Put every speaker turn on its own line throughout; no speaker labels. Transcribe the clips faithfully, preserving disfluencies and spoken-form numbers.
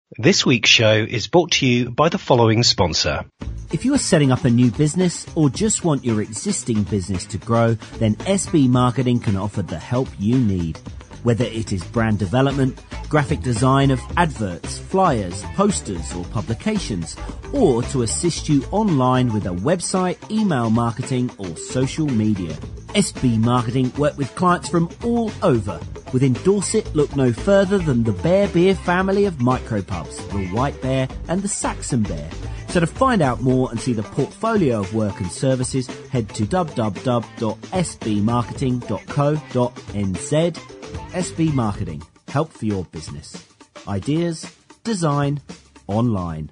This week's show is brought to you by the following sponsor.
If you are setting up a new business or just want your existing business to grow, then S B Marketing can offer the help you need. Whether it is brand development, graphic design of adverts, flyers, posters or publications, or to assist you online with a website, email marketing or social media. S B Marketing work with clients from all over. Within Dorset, look no further than the Bear Beer family of micropubs, the White Bear and the Saxon Bear. So to find out more and see the portfolio of work and services, head to w w w dot s b marketing dot co dot n z. S B Marketing. Help for your business. Ideas, design, online.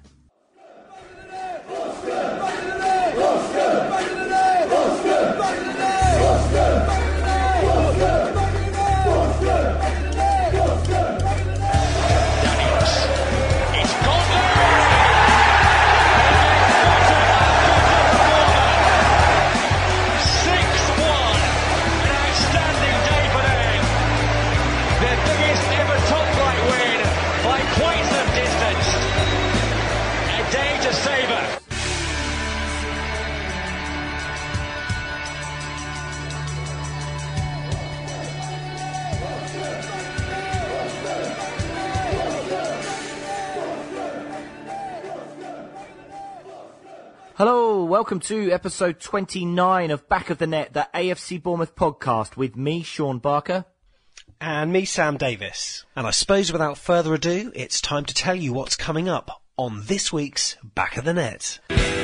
Hello, welcome to episode twenty-nine of Back of the Net, the A F C Bournemouth podcast with me, Sean Barker.
And me, Sam Davis. And I suppose without further ado, it's time to tell you what's coming up on this week's Back of the Net.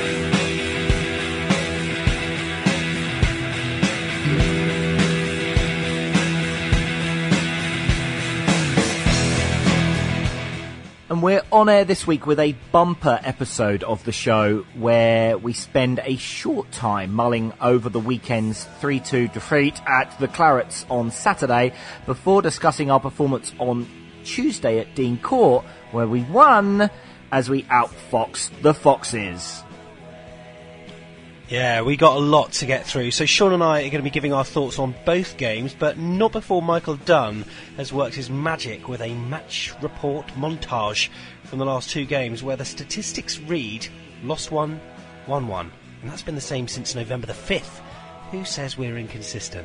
And we're on air this week with a bumper episode of the show where we spend a short time mulling over the weekend's three two defeat at the Clarets on Saturday before discussing our performance on Tuesday at Dean Court, where we won as we outfoxed the Foxes.
Yeah, we got a lot to get through, so Sean and I are going to be giving our thoughts on both games, but not before Michael Dunn has worked his magic with a match report montage from the last two games where the statistics read, lost one, won one. And that's been the same since November the fifth. Who says we're inconsistent?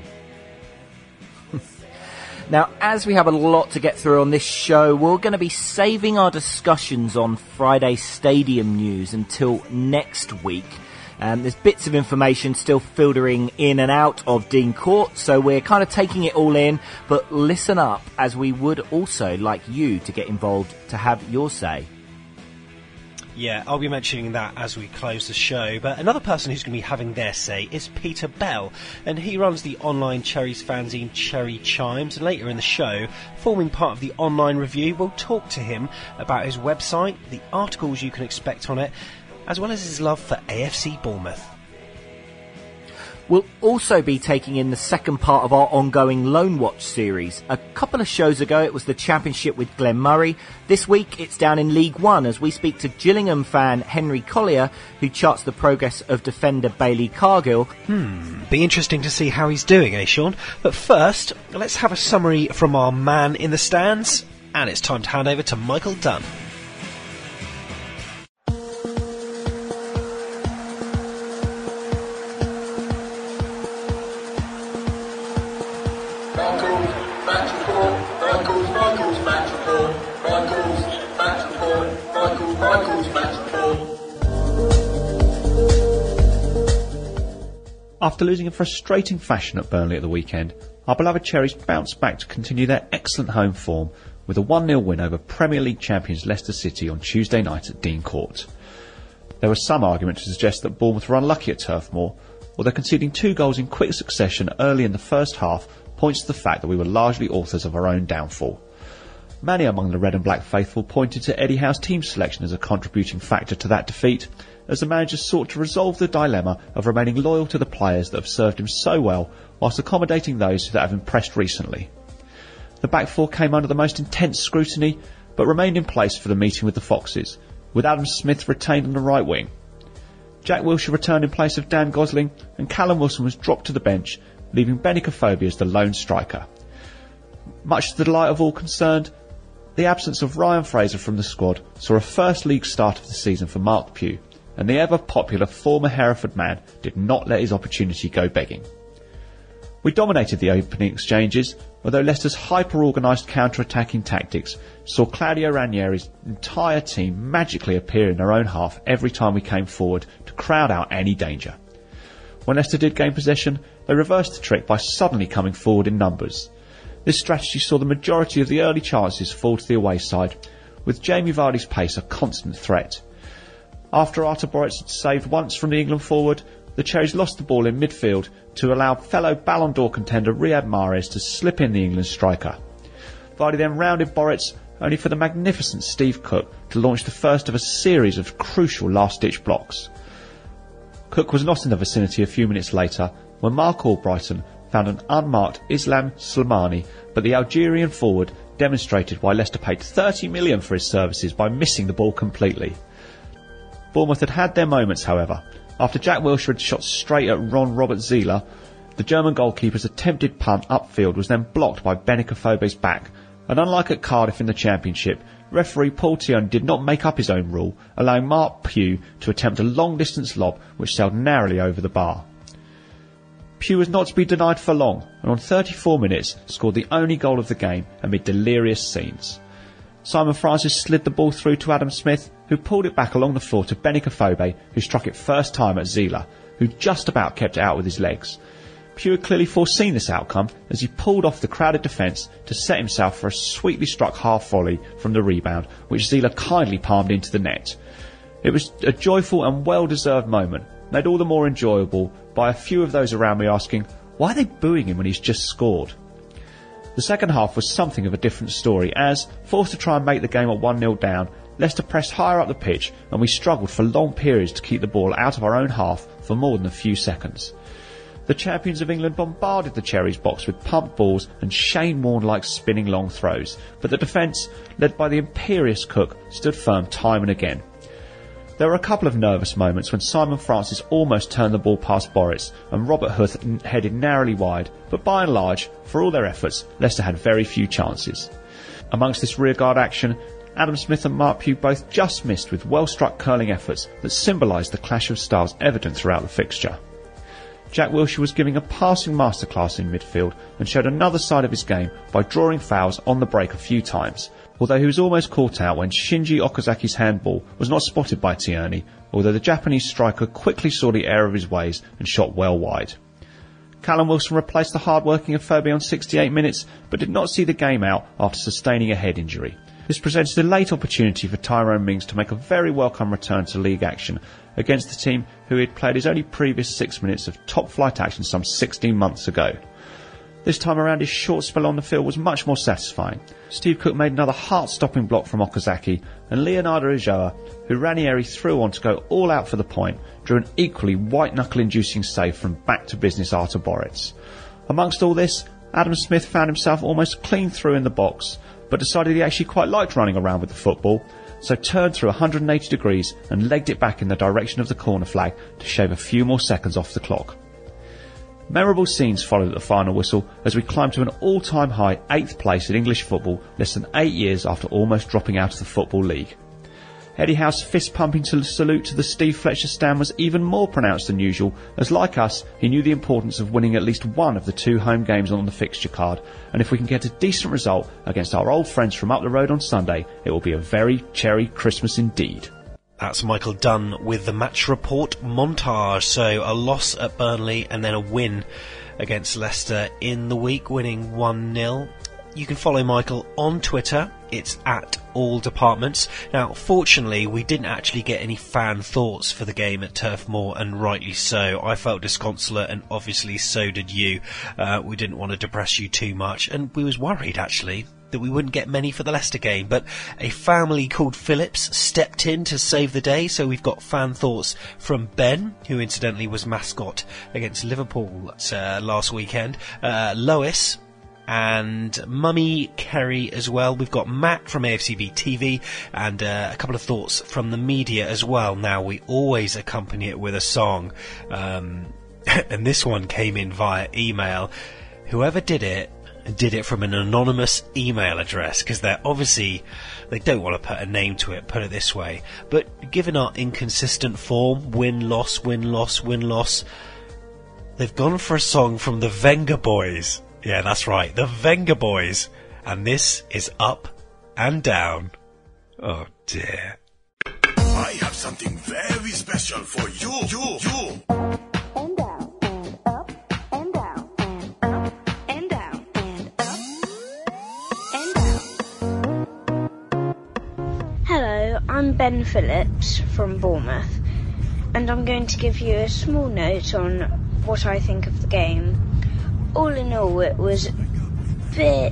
Now, as we have a lot to get through on this show, we're going to be saving our discussions on Friday's stadium news until next week. Um, there's bits of information still filtering in and out of Dean Court, so we're kind of taking it all in, but listen up, as we would also like you to get involved to have your say.
Yeah, I'll be mentioning that as we close the show, but another person who's going to be having their say is Peter Bell, and he runs the online Cherries fanzine Cherry Chimes, and later in the show, forming part of the online review, we'll talk to him about his website, the articles you can expect on it, as well as his love for A F C Bournemouth.
We'll also be taking in the second part of our ongoing Loan Watch series. A couple of shows ago it was the Championship with Glenn Murray. This week it's down in League One as we speak to Gillingham fan Henry Collier, who charts the progress of defender Bailey Cargill.
Hmm, be interesting to see how he's doing, eh Sean? But first, let's have a summary from our man in the stands, and it's time to hand over to Michael Dunn.
After losing in frustrating fashion at Burnley at the weekend, our beloved Cherries bounced back to continue their excellent home form with a one nil win over Premier League champions Leicester City on Tuesday night at Dean Court. There was some argument to suggest that Bournemouth were unlucky at Turf Moor, although conceding two goals in quick succession early in the first half points to the fact that we were largely authors of our own downfall. Many among the red and black faithful pointed to Eddie Howe's team selection as a contributing factor to that defeat, as the manager sought to resolve the dilemma of remaining loyal to the players that have served him so well whilst accommodating those that have impressed recently. The back four came under the most intense scrutiny, but remained in place for the meeting with the Foxes, with Adam Smith retained on the right wing. Jack Wilshere returned in place of Dan Gosling, and Callum Wilson was dropped to the bench, leaving Benny Kofobi as the lone striker. Much to the delight of all concerned, The absence of Ryan Fraser from the squad saw a first league start of the season for Mark Pugh, and the ever-popular former Hereford man did not let his opportunity go begging. We dominated the opening exchanges, although Leicester's hyper-organised counter-attacking tactics saw Claudio Ranieri's entire team magically appear in their own half every time we came forward to crowd out any danger. When Leicester did gain possession, they reversed the trick by suddenly coming forward in numbers. This strategy saw the majority of the early chances fall to the away side, with Jamie Vardy's pace a constant threat. After Artur Boruc had saved once from the England forward, the Cherries lost the ball in midfield to allow fellow Ballon d'Or contender Riyad Mahrez to slip in the England striker. Vardy then rounded Boruc, only for the magnificent Steve Cook to launch the first of a series of crucial last-ditch blocks. Cook was not in the vicinity a few minutes later when Mark Albrighton found an unmarked Islam Slimani, but the Algerian forward demonstrated why Leicester paid thirty million pounds for his services by missing the ball completely. Bournemouth had had their moments, however. After Jack Wilshere had shot straight at Ron Robert Zieler, the German goalkeeper's attempted punt upfield was then blocked by Benik Afobe's back, and unlike at Cardiff in the Championship, referee Paul Tione did not make up his own rule, allowing Mark Pugh to attempt a long-distance lob which sailed narrowly over the bar. Pugh was not to be denied for long, and on thirty-four minutes scored the only goal of the game amid delirious scenes. Simon Francis slid the ball through to Adam Smith, who pulled it back along the floor to Benik Afobe, who struck it first time at Zieler, who just about kept it out with his legs. Pugh had clearly foreseen this outcome as he pulled off the crowded defence to set himself for a sweetly struck half volley from the rebound, which Zieler kindly palmed into the net. It was a joyful and well-deserved moment, made all the more enjoyable by a few of those around me asking, why are they booing him when he's just scored? The second half was something of a different story as, forced to try and make the game at one nil down, Leicester pressed higher up the pitch and we struggled for long periods to keep the ball out of our own half for more than a few seconds. The champions of England bombarded the Cherries box with pumped balls and Shane Warne-like spinning long throws, but the defence, led by the imperious Cook, stood firm time and again. There were a couple of nervous moments when Simon Francis almost turned the ball past Boruc and Robert Huth headed narrowly wide, but by and large, for all their efforts, Leicester had very few chances. Amongst this rearguard action, Adam Smith and Mark Pugh both just missed with well-struck curling efforts that symbolised the clash of styles evident throughout the fixture. Jack Wilshere was giving a passing masterclass in midfield and showed another side of his game by drawing fouls on the break a few times, although he was almost caught out when Shinji Okazaki's handball was not spotted by Tierney, although the Japanese striker quickly saw the error of his ways and shot well wide. Callum Wilson replaced the hard-working Afobe on sixty-eight minutes, but did not see the game out after sustaining a head injury. This presented a late opportunity for Tyrone Mings to make a very welcome return to league action against the team who had played his only previous six minutes of top-flight action some sixteen months ago. This time around his short spell on the field was much more satisfying. Steve Cook made another heart-stopping block from Okazaki, and Leonardo Ulloa, who Ranieri threw on to go all out for the point, drew an equally white-knuckle-inducing save from back-to-business Artur Boruc. Amongst all this, Adam Smith found himself almost clean through in the box, but decided he actually quite liked running around with the football, so turned through one hundred eighty degrees and legged it back in the direction of the corner flag to shave a few more seconds off the clock. Memorable scenes followed at the final whistle as we climbed to an all-time high eighth place in English football less than eight years after almost dropping out of the Football League. Eddie Howe's fist-pumping salute to the Steve Fletcher stand was even more pronounced than usual, as like us, he knew the importance of winning at least one of the two home games on the fixture card, and if we can get a decent result against our old friends from up the road on Sunday, it will be a very cherry Christmas indeed.
That's Michael Dunn with the match report montage. So a loss at Burnley and then a win against Leicester in the week, winning one nil. You can follow Michael on Twitter. It's at all departments. Now, fortunately, we didn't actually get any fan thoughts for the game at Turf Moor, and rightly so. I felt disconsolate, and obviously so did you. Uh, we didn't want to depress you too much, and we was worried, actually, that we wouldn't get many for the Leicester game, but a family called Phillips stepped in to save the day, so we've got fan thoughts from Ben, who incidentally was mascot against Liverpool uh, last weekend, uh, Lois, and Mummy Kerry as well. We've got Matt from A F C B T V and uh, a couple of thoughts from the media as well. Now, we always accompany it with a song, um, and this one came in via email. Whoever did it did it from an anonymous email address, because they're obviously, they don't want to put a name to it, put it this way. But given our inconsistent form, win-loss, win-loss, win-loss, they've gone for a song from the Venga Boys. Yeah, that's right, the Venga Boys. And this is Up and Down. Oh dear.
I have something very special for you, you, you.
And down, and up, and down, and up, and down, and up, and down. Hello, I'm Ben Phillips from Bournemouth, and I'm going to give you a small note on what I think of the game. All in all, it was a bit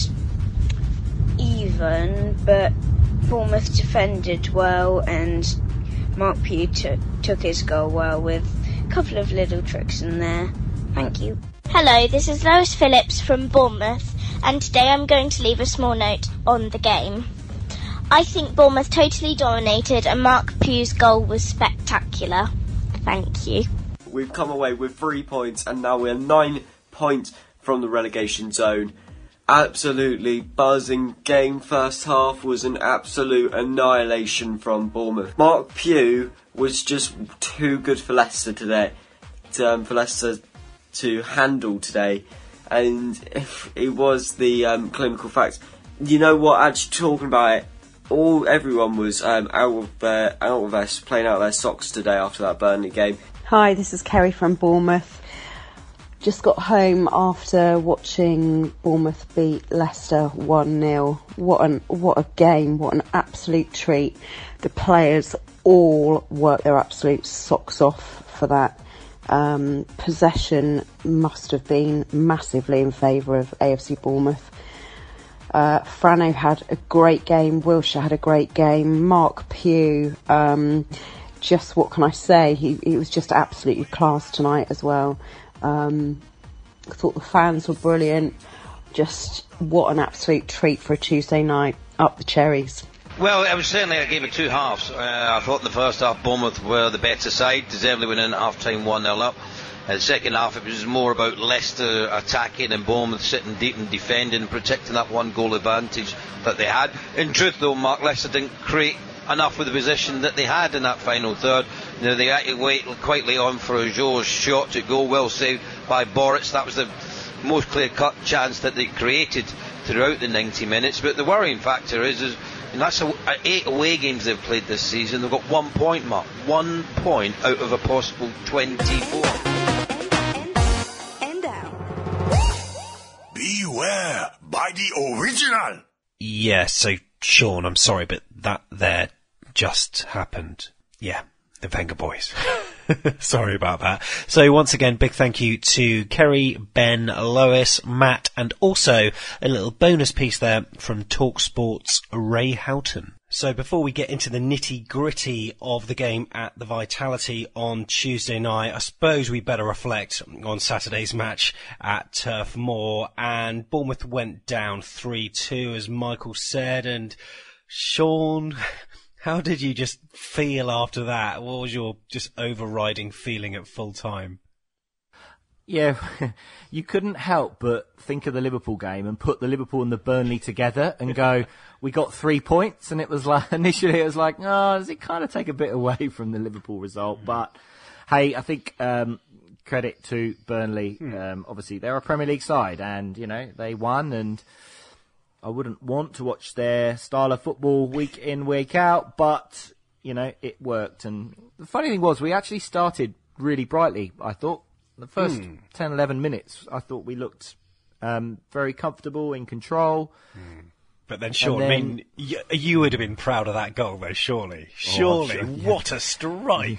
even, but Bournemouth defended well, and Mark Pugh t- took his goal well with a couple of little tricks in there. Thank you.
Hello, this is Lois Phillips from Bournemouth, and today I'm going to leave a small note on the game. I think Bournemouth totally dominated, and Mark Pugh's goal was spectacular. Thank you.
We've come away with three points, and now we're nine points from the relegation zone. Absolutely buzzing game. First half was an absolute annihilation from Bournemouth. Mark Pugh was just too good for Leicester today, to, um, for Leicester to handle today, and if it was the um, clinical facts. You know what? Actually, talking about it, all everyone was um, out of their out of their playing out their socks today after that Burnley game.
Hi, this is Kerry from Bournemouth. Just got home after watching Bournemouth beat Leicester one nil. What an what a game, what an absolute treat. The players all worked their absolute socks off for that. Um, possession must have been massively in favour of A F C Bournemouth. Uh, Frano had a great game, Wilshere had a great game, Mark Pugh, um, just what can I say, he, he was just absolutely class tonight as well. Um, I thought the fans were brilliant. Just what an absolute treat for a Tuesday night. Up the cherries.
Well, it was certainly a game of two halves. Uh, I thought in the first half Bournemouth were the better side, deservedly winning at half time one nil up. In the second half it was more about Leicester attacking and Bournemouth sitting deep and defending and protecting that one goal advantage that they had. In truth though, Mark, Leicester didn't create enough with the position that they had in that final third. You know, they had to wait quite late on for a Joe's shot to go, well saved by Boritz. That was the most clear-cut chance that they created throughout the ninety minutes. But the worrying factor is, is and that's a, a eight away games they've played this season. They've got one point, Mark. One point out of a possible twenty-four.
And down.
Beware, by the original.
Yeah, so Sean, I'm sorry, but that there just happened. Yeah, the Venga Boys. Sorry about that. So once again, big thank you to Kerry, Ben, Lois, Matt, and also a little bonus piece there from TalkSport's Ray Houghton. So before we get into the nitty-gritty of the game at the Vitality on Tuesday night, I suppose we better reflect on Saturday's match at Turf Moor. And Bournemouth went down three two, as Michael said. And Sean, how did you just feel after that? What was your just overriding feeling at full time?
Yeah, you couldn't help but think of the Liverpool game and put the Liverpool and the Burnley together and go, we got three points. And it was like, initially it was like, oh, does it kind of take a bit away from the Liverpool result? Mm. But hey, I think, um, credit to Burnley. Mm. Um, obviously they're a Premier League side and, you know, they won, and I wouldn't want to watch their style of football week in, week out, but, you know, it worked. And the funny thing was, we actually started really brightly, I thought. The first mm. ten, eleven minutes, I thought we looked um, very comfortable, in control.
Mm. But then, Sean,
then,
I mean, you, you would have been proud of that goal, though, surely. Surely. Oh, sure, yeah. What a strike.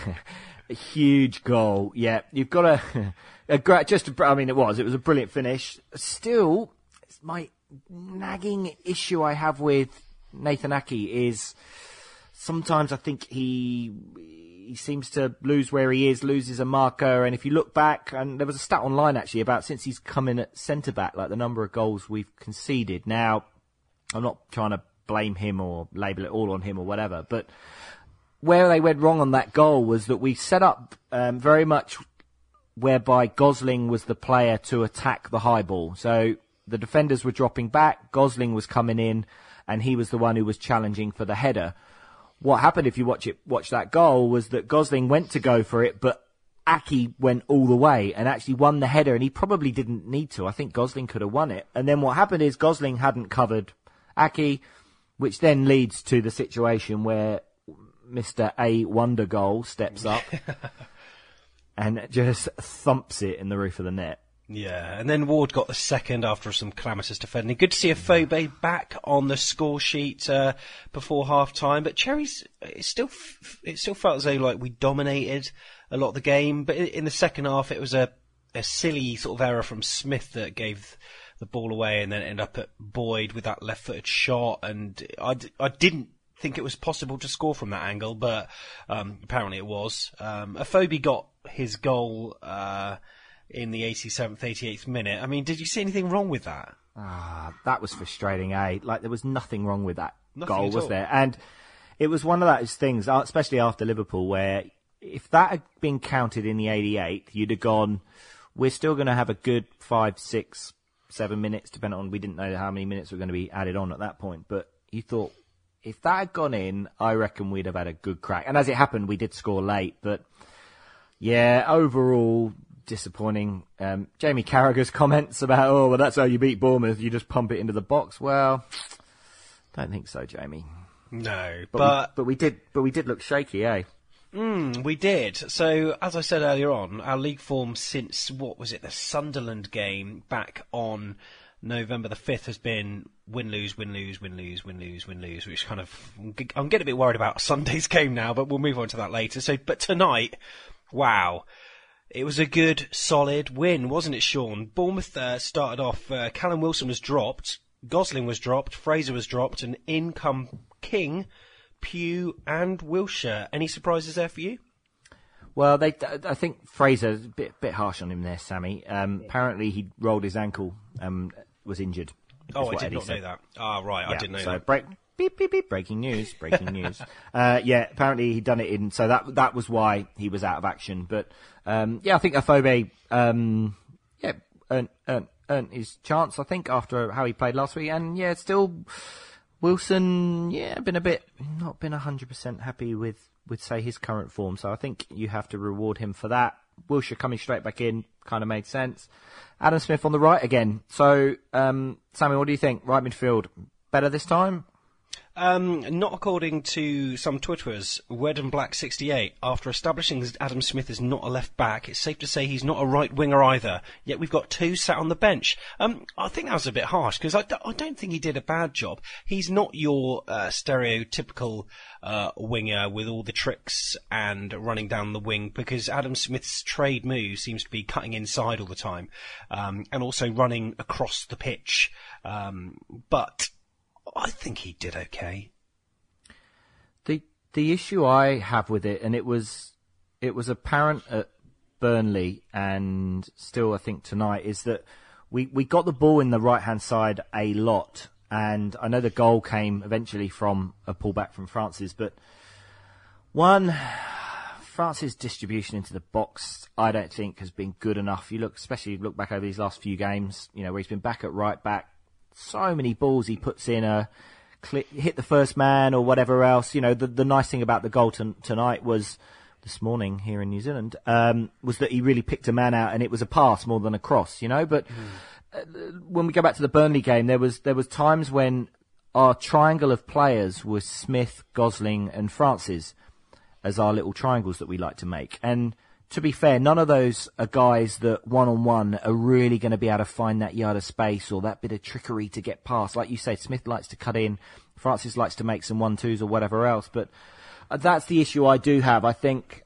A huge goal, yeah. You've got a, a great, just, a, I mean, it was, it was a brilliant finish. Still, it's my nagging issue I have with Nathan Ake is sometimes I think he... He seems to lose where he is, loses a marker, and if you look back, and there was a stat online actually about since he's come in at centre-back, like the number of goals we've conceded. Now, I'm not trying to blame him or label it all on him or whatever, but where they went wrong on that goal was that we set up um, very much whereby Gosling was the player to attack the high ball. So the defenders were dropping back, Gosling was coming in, and he was the one who was challenging for the header. What happened, if you watch it, watch that goal, was that Gosling went to go for it, but Aki went all the way and actually won the header, and he probably didn't need to. I think Gosling could have won it. And then what happened is Gosling hadn't covered Aki, which then leads to the situation where Mister A Wonder Goal steps up and just thumps it in the roof of the net.
Yeah, and then Ward got the second after some calamitous defending. Good to see Afobe back on the score sheet uh, before half time, but Cherries, it still it still felt as though like we dominated a lot of the game, but in the second half it was a, a silly sort of error from Smith that gave the ball away, and then ended up at Boyd with that left-footed shot, and I, I didn't think it was possible to score from that angle, but um, apparently it was. Um, Afobe got his goal uh, in the eighty-seventh, eighty-eighth minute. I mean, did you see anything wrong with that?
Ah, that was frustrating, eh? Like, there was nothing wrong with that
Nothing
goal,
at
was
all.
there? And it was one of those things, especially after Liverpool, where if that had been counted in the eighty-eighth, you'd have gone, we're still going to have a good five, six, seven minutes, depending on, we didn't know how many minutes were going to be added on at that point. But you thought, if that had gone in, I reckon we'd have had a good crack. And as it happened, we did score late. But yeah, overall, disappointing. Um, Jamie Carragher's comments about, oh, well, that's how you beat Bournemouth, you just pump it into the box. Well, don't think so, Jamie.
No,
But
but...
we, but we did, but we did look shaky, eh?
Mm, we did. So, as I said earlier on, our league form since, what was it, the Sunderland game back on November the fifth has been win-lose, win-lose, win-lose, win-lose, win-lose, which kind of, I'm getting a bit worried about Sunday's game now, but we'll move on to that later. So, but tonight, wow, it was a good, solid win, wasn't it, Sean? Bournemouth uh, started off, uh, Callum Wilson was dropped, Gosling was dropped, Fraser was dropped, and in come King, Pugh and Wilshere. Any surprises there for you?
Well, they, I think Fraser's a bit, bit harsh on him there, Sammy. Um, apparently he rolled his ankle, um, was injured.
Oh, I
what
did
Eddie
not
said.
know that. Ah, right,
Yeah,
I didn't know
so
that.
break, beep, beep, beep, breaking news, breaking news. Uh, yeah, apparently he'd done it in, so that that was why he was out of action. But, um, yeah, I think Afobe, um, yeah, earned, earned, earned his chance, I think, after how he played last week. And, yeah, still, Wilson, yeah, been a bit, not been one hundred percent happy with, with, say, his current form. So I think you have to reward him for that. Wilshere coming straight back in kind of made sense. Adam Smith on the right again. So, um, Sammy, what do you think? Right midfield, better this time?
Um, not according to some Twitterers. Wed and Black sixty-eight. After establishing that Adam Smith is not a left back, it's safe to say he's not a right winger either. Yet we've got two sat on the bench. Um, I think that was a bit harsh because I, d- I don't think he did a bad job. He's not your uh, stereotypical uh, winger with all the tricks and running down the wing, because Adam Smith's trade move seems to be cutting inside all the time, um, and also running across the pitch. Um, but I think he did okay.
The the issue I have with it, and it was it was apparent at Burnley and still I think tonight, is that we, we got the ball in the right hand side a lot, and I know the goal came eventually from a pullback from Francis, but one, Francis' distribution into the box I don't think has been good enough. You look, especially look back over these last few games, you know, where he's been back at right back. So many balls he puts in, a click, hit the first man or whatever else. You know, the the nice thing about the goal t- tonight was, this morning here in New Zealand, um, was that he really picked a man out and it was a pass more than a cross, you know. But mm. uh, when we go back to the Burnley game, there was there was times when our triangle of players was Smith, Gosling and Francis as our little triangles that we like to make. And to be fair, none of those are guys that one-on-one are really going to be able to find that yard of space or that bit of trickery to get past. Like you say, Smith likes to cut in, Francis likes to make some one-twos or whatever else. But that's the issue I do have. I think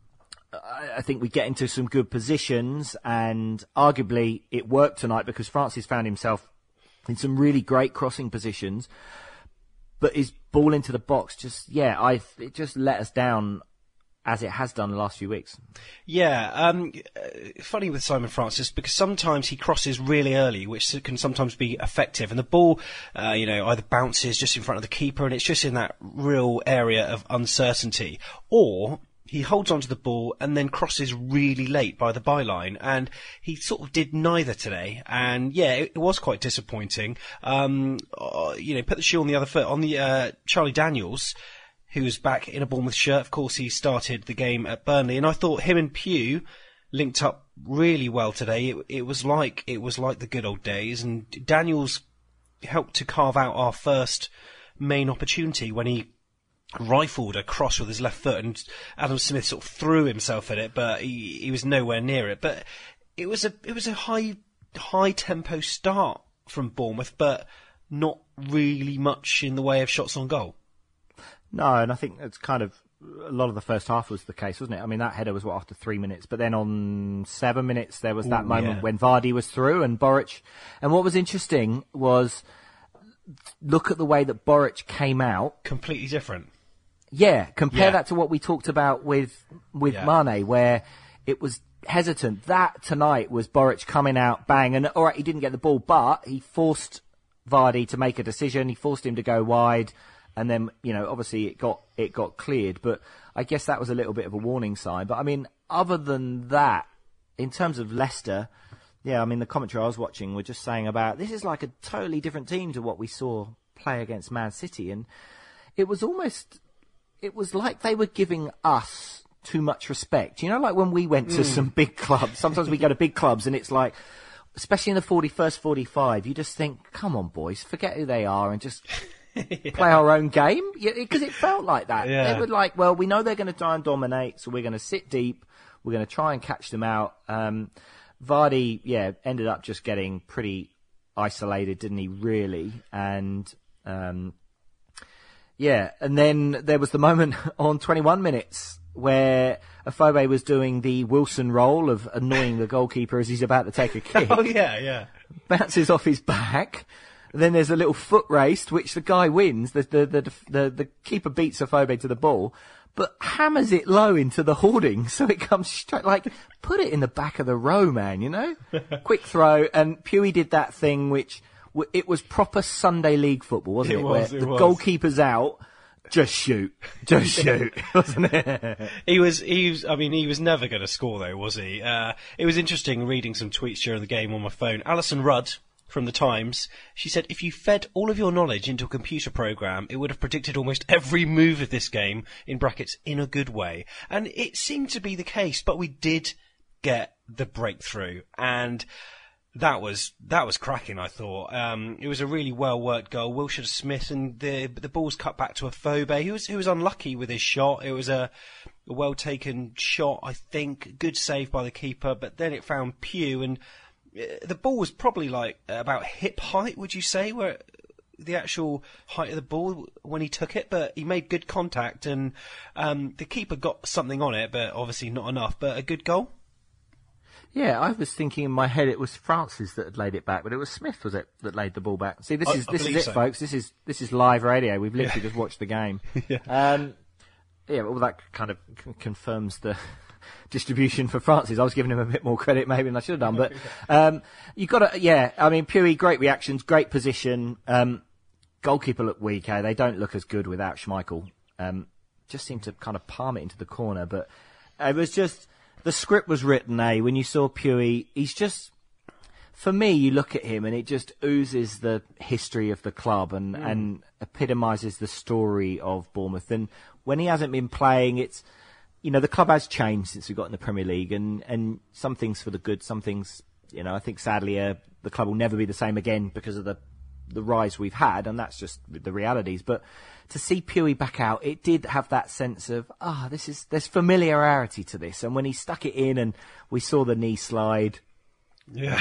I think we get into some good positions, and arguably it worked tonight because Francis found himself in some really great crossing positions. But his ball into the box just, yeah, I it just let us down, as it has done the last few weeks.
Yeah, um, funny with Simon Francis, because sometimes he crosses really early, which can sometimes be effective, and the ball, uh, you know, either bounces just in front of the keeper, and it's just in that real area of uncertainty, or he holds onto the ball and then crosses really late by the byline, and he sort of did neither today. And yeah, it, it was quite disappointing. Um, uh, you know, put the shoe on the other foot on the uh, Charlie Daniels, who was back in a Bournemouth shirt. Of course, he started the game at Burnley, and I thought him and Pugh linked up really well today. It, it was like it was like the good old days, and Daniels helped to carve out our first main opportunity when he rifled a cross with his left foot, and Adam Smith sort of threw himself at it, but he, he was nowhere near it. But it was a it was a high high tempo start from Bournemouth, but not really much in the way of shots on goal.
No, and I think it's kind of a lot of the first half was the case, wasn't it? I mean, that header was what, after three minutes, but then on seven minutes there was that Ooh, moment yeah. when Vardy was through and Boric. And what was interesting was look at the way that Boric came out.
Completely different.
Yeah, compare
yeah.
that to what we talked about with with
yeah.
Mane, where it was hesitant. That tonight was Boric coming out, bang, and all right, he didn't get the ball, but he forced Vardy to make a decision. He forced him to go wide, and then you know, obviously it got it got cleared. But I guess that was a little bit of a warning sign. But I mean, other than that, in terms of Leicester, yeah, I mean the commentary I was watching were just saying about this is like a totally different team to what we saw play against Man City, and it was almost. It was like they were giving us too much respect. You know, like when we went to mm. some big clubs. Sometimes we go to big clubs and it's like, especially in the forty-first, forty-five, you just think, come on, boys, forget who they are and just yeah. play our own game. Because yeah, it felt like that.
Yeah.
They were like, well, we know they're going to try and dominate, so we're going to sit deep. We're going to try and catch them out. Um, Vardy, yeah, ended up just getting pretty isolated, didn't he, really? And... Um, Yeah, and then there was the moment on twenty-one minutes where Afobe was doing the Wilson role of annoying the goalkeeper as he's about to take a kick.
Oh, yeah, yeah.
Bounces off his back. Then there's a little foot race, which the guy wins. The the the the, the keeper beats Afobe to the ball, but hammers it low into the hoarding, so it comes straight, like, put it in the back of the row, man, you know? Quick throw, and Pewey did that thing which... It was proper Sunday League football, wasn't it?
It
was,
Where
it
the
was.
goalkeeper's
out, just shoot, just shoot, wasn't it?
He was, he was, I mean, he was never going to score though, was he? Uh, it was interesting reading some tweets during the game on my phone. Alison Rudd from The Times, she said, if you fed all of your knowledge into a computer program, it would have predicted almost every move of this game, in brackets, in a good way. And it seemed to be the case, but we did get the breakthrough, and That was that was cracking, I thought. Um, it was a really well worked goal. Wilshere Smith, and the the ball's cut back to Afobe, who was who was unlucky with his shot. It was a, a well taken shot, I think. Good save by the keeper, but then it found Pugh, and the ball was probably like about hip height, would you say, where the actual height of the ball when he took it, but he made good contact, and um, the keeper got something on it, but obviously not enough. But a good goal.
Yeah, I was thinking in my head it was Francis that had laid it back, but it was Smith, was it, that laid the ball back? See, this
I,
is
I
this is it,
so.
folks. This is this is live radio. We've literally yeah. just watched the game.
yeah.
Um, yeah, well, that kind of c- confirms the distribution for Francis. I was giving him a bit more credit maybe than I should have done, but um, you got to, yeah. I mean, Pewey, great reactions, great position. Um, goalkeeper look weak. Eh? They don't look as good without Schmeichel. Um, just seemed to kind of palm it into the corner, but it was just. The script was written, eh? When you saw Pewey, he's just, for me, you look at him and it just oozes the history of the club and, mm. and epitomises the story of Bournemouth. And when he hasn't been playing, it's, you know, the club has changed since we got in the Premier League, and, and some things for the good, some things, you know, I think sadly uh, the club will never be the same again because of the the rise we've had, and that's just the realities. But to see Pewey back out, it did have that sense of, ah, oh, this is, there's familiarity to this. And when he stuck it in and we saw the knee slide.
Yeah,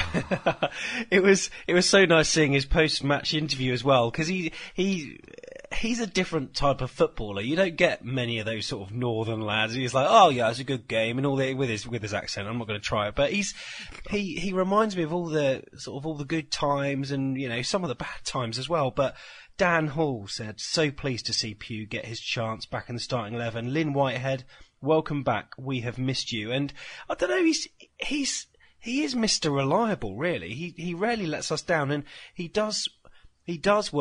it was, it was so nice seeing his post-match interview as well, because he, he, he's a different type of footballer. You don't get many of those sort of northern lads. He's like, oh yeah, it's a good game, and all the, with his, with his accent. I'm not going to try it, but he's, he, he reminds me of all the, sort of all the good times and, you know, some of the bad times as well. But Dan Hall said, so pleased to see Pugh get his chance back in the starting eleven. Lynn Whitehead, welcome back. We have missed you. And I don't know, he's, he's, he is Mister Reliable, really. He, he rarely lets us down, and he does, he does work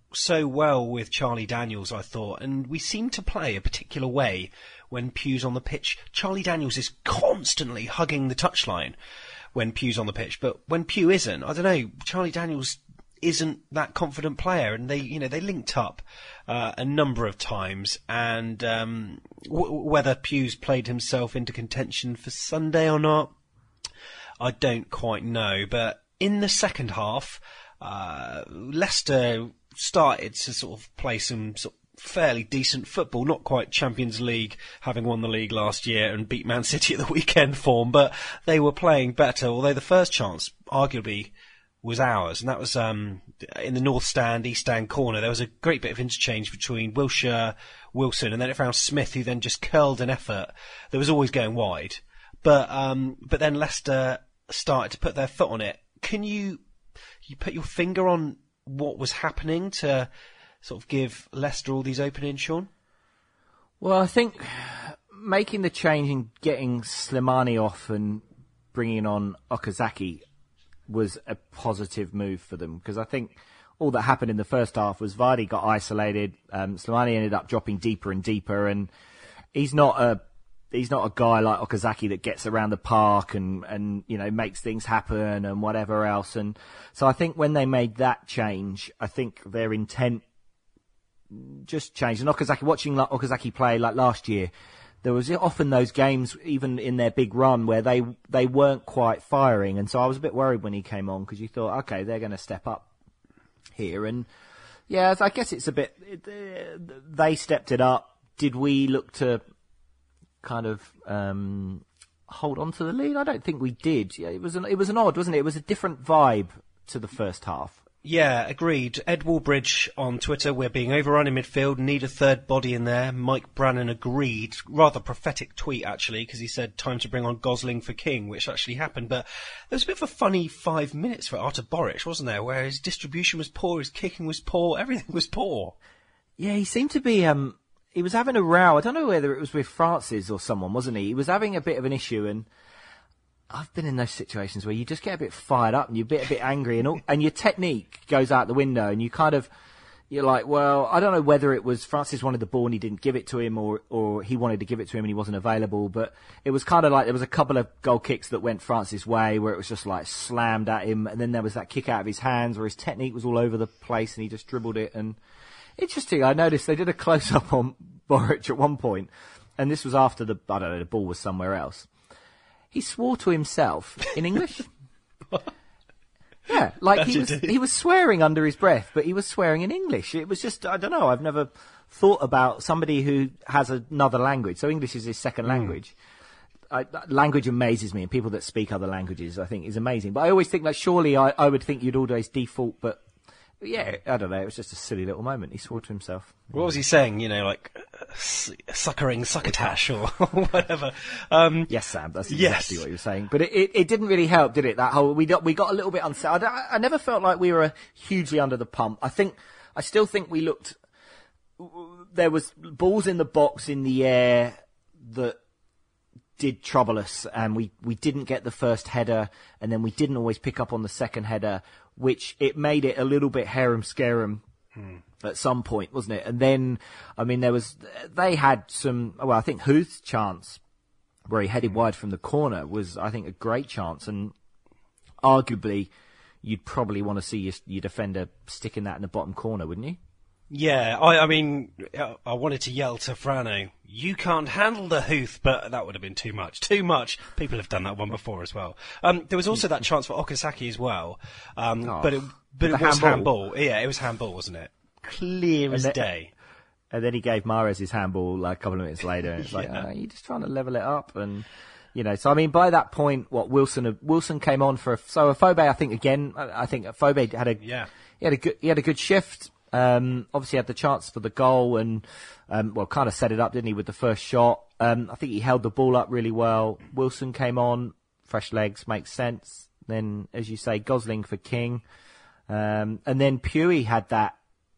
so well with Charlie Daniels, I thought, and we seem to play a particular way when Pugh's on the pitch. Charlie Daniels is constantly hugging the touchline when Pugh's on the pitch, but when Pugh isn't, I don't know, Charlie Daniels isn't that confident player, and they, you know, they linked up uh, a number of times, and um, w- whether Pugh's played himself into contention for Sunday or not, I don't quite know. But in the second half, uh, Leicester started to sort of play some sort of fairly decent football, not quite Champions League, having won the league last year and beat Man City at the weekend form, but they were playing better, although the first chance, arguably, was ours, and that was um, in the north stand, east stand corner. There was a great bit of interchange between Wilshere, Wilson, and then it found Smith, who then just curled an effort that was always going wide. But um, but then Leicester started to put their foot on it. Can you you put your finger on what was happening to sort of give Leicester all these openings, Sean?
Well, I think making the change and getting Slimani off and bringing on Okazaki was a positive move for them, because I think all that happened in the first half was Vardy got isolated, um, Slimani ended up dropping deeper and deeper, and he's not a he's not a guy like Okazaki that gets around the park and, and you know makes things happen and whatever else. And so I think when they made that change, I think their intent just changed. And Okazaki, watching like Okazaki play like last year, there was often those games, even in their big run, where they they weren't quite firing. And so I was a bit worried when he came on, because you thought, okay, they're going to step up here. And yeah, I guess it's a bit, it, they stepped it up. Did we look to kind of um, hold on to the lead? I don't think we did. Yeah, it was an, it was an odd, wasn't it? It was a different vibe to the first half.
Yeah, agreed. Ed Wallbridge on Twitter, we're being overrun in midfield, need a third body in there. Mike Brannan agreed. Rather prophetic tweet, actually, because he said time to bring on Gosling for King, which actually happened. But there was a bit of a funny five minutes for Artur Boric, wasn't there, where his distribution was poor, his kicking was poor, everything was poor.
Yeah, he seemed to be... Um, he was having a row. I don't know whether it was with Francis or someone, wasn't he? He was having a bit of an issue, and I've been in those situations where you just get a bit fired up and you get a bit angry, and all, and your technique goes out the window, and you kind of, you're like, well, I don't know whether it was Francis wanted the ball and he didn't give it to him, or, or he wanted to give it to him and he wasn't available, but it was kind of like there was a couple of goal kicks that went Francis' way where it was just like slammed at him, and then there was that kick out of his hands where his technique was all over the place and he just dribbled it. And interesting, I noticed they did a close-up on Boric at one point, and this was after the, I don't know, the ball was somewhere else. He swore to himself in English. Yeah, like he was, he was swearing under his breath, but he was swearing in English. It was just, I don't know, I've never thought about somebody who has another language. So English is his second language. I, language amazes me, and people that speak other languages, I think, is amazing. But I always think, like, surely I, I would think you'd always default, but yeah, I don't know, it was just a silly little moment. He swore to himself.
What was he saying? You know, like, uh, suckering succotash or whatever. Um,
yes, Sam, that's exactly
yes.
what you were saying. But it, it, it didn't really help, did it? That whole, we got, we got a little bit unsettled. I, I never felt like we were hugely under the pump. I think, I still think we looked, there was balls in the box in the air that did trouble us, and we, we didn't get the first header, and then we didn't always pick up on the second header, which it made it a little bit harum-scarum hmm. at some point, wasn't it? And then, I mean, there was, they had some, well, I think Huth's chance where he headed wide from the corner was, I think, a great chance, and arguably you'd probably want to see your, your defender sticking that in the bottom corner, wouldn't you?
Yeah, I, I mean, I wanted to yell to Frano, you can't handle the Huth, but that would have been too much. Too much. People have done that one before as well. Um, there was also that chance for Okazaki as well, um, oh, but it, but it was handball. handball. Yeah, it was handball, wasn't it? Clear as
then,
day.
And then he gave Mahrez his handball like a couple of minutes later, and it's like, yeah. oh, you're just trying to level it up, and you know. So I mean, by that point, what Wilson Wilson came on for? So Afobe, I think again, I think Afobe had a
yeah,
he had a good he had a good shift. Um, obviously had the chance for the goal and, um, well, kind of set it up, didn't he, with the first shot. Um, I think he held the ball up really well. Wilson came on, fresh legs, makes sense. Then, as you say, Gosling for King. Um, and then Pugh had that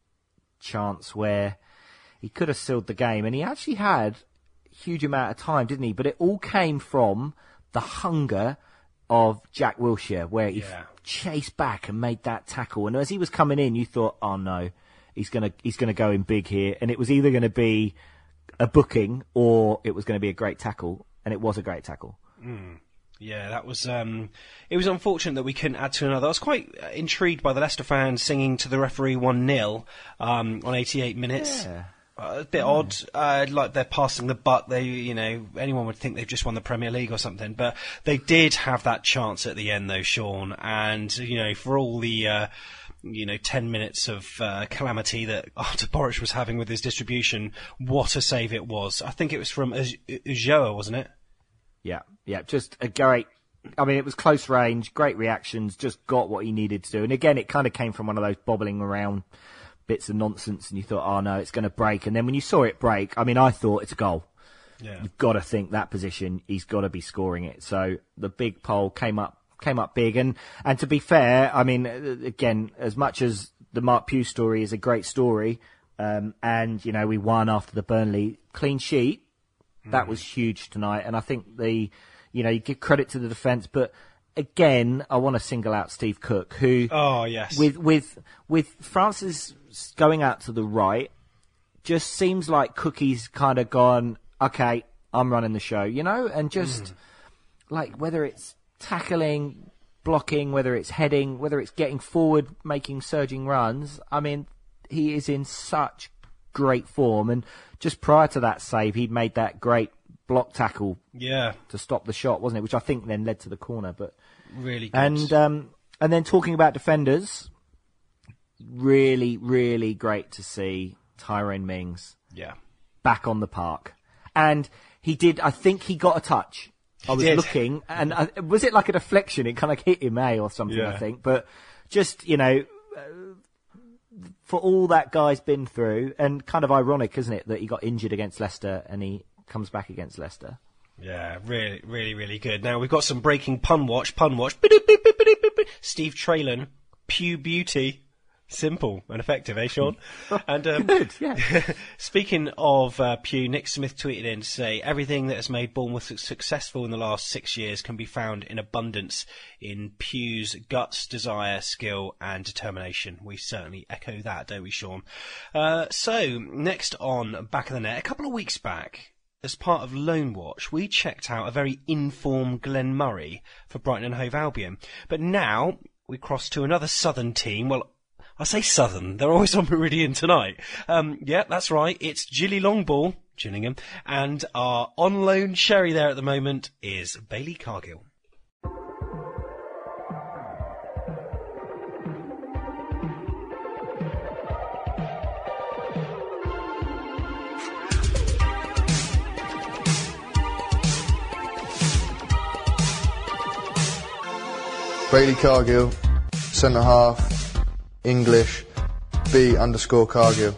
chance where he could have sealed the game, and he actually had a huge amount of time, didn't he? But it all came from the hunger of Jack Wilshere, where he yeah. chased back and made that tackle. And as he was coming in, you thought, oh no, he's going to he's going to go in big here, and it was either going to be a booking or it was going to be a great tackle, and it was a great tackle.
Mm. Yeah, that was. Um, it was unfortunate that we couldn't add to another. I was quite intrigued by the Leicester fans singing to the referee one nil um, on eighty-eight minutes.
Yeah.
Uh, a bit mm. odd, uh, like they're passing the buck. They, you know, anyone would think they've just won the Premier League or something. But they did have that chance at the end, though, Sean. And you know, for all the, uh, you know, ten minutes of uh, calamity that Artur Boruc was having with his distribution, what a save it was! I think it was from Ulloa, wasn't it?
Yeah, yeah, just a great. I mean, it was close range, great reactions, just got what he needed to do. And again, it kind of came from one of those bobbling around bits of nonsense, and you thought, oh no, it's going to break. And then when you saw it break, I mean, I thought it's a goal.
Yeah.
You've got to think that position, he's got to be scoring it. So the big pole came up, came up big. And, and to be fair, I mean, again, as much as the Mark Pugh story is a great story, um, and, you know, we won after the Burnley clean sheet, that was huge tonight, and I think the, you know, you give credit to the defence, but again, I want to single out Steve Cook, who,
oh yes,
with with with Francis going out to the right, just seems like Cookie's kind of gone, okay, I'm running the show, you know, and just mm. like whether it's tackling, blocking, whether it's heading, whether it's getting forward, making surging runs. I mean, he is in such great form, and just prior to that save, he'd made that great block tackle,
yeah,
to stop the shot, wasn't it? Which I think then led to the corner. But
really good.
And um, and then talking about defenders, really, really great to see Tyrone Mings,
yeah,
back on the park, and he did. I think he got a touch. I was
did.
looking, and I, was it like a deflection? It kind of hit him, eh, or something.
Yeah.
I think, but just you know. Uh, for all that guy's been through, and kind of ironic, isn't it, that he got injured against Leicester and he comes back against Leicester.
Yeah, really, really, really good. Now, we've got some breaking pun watch, pun watch. Steve Traylen, Pew Beauty. Simple and effective, eh, Sean? And um,
good, yeah.
Speaking of uh, Pew, Nick Smith tweeted in to say, everything that has made Bournemouth successful in the last six years can be found in abundance in Pew's guts, desire, skill and determination. We certainly echo that, don't we, Sean? Uh, so, next on Back of the Net, a couple of weeks back, as part of Loan Watch, we checked out a very informed Glenn Murray for Brighton and Hove Albion. But now, we cross to another Southern team. Well, I say Southern, they're always on Meridian tonight. Um, yeah, that's right, it's Gilly Longball, Gillingham, and our on loan cherry there at the moment is Bailey Cargill.
Bailey Cargill, centre half. English, B underscore Cargill.